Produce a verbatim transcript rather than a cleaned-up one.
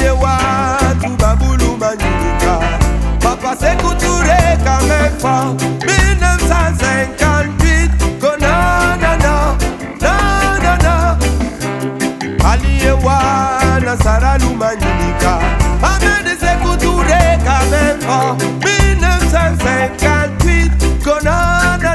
watu babulu manyika. Papa Sékou Touré quand même fort. mille neuf cent cinquante-huit, non, non, non, non, non, non. Allié wana saralu manyika. Ahmed Sékou Touré quand même fort. mille neuf cent cinquante-huit, non, non,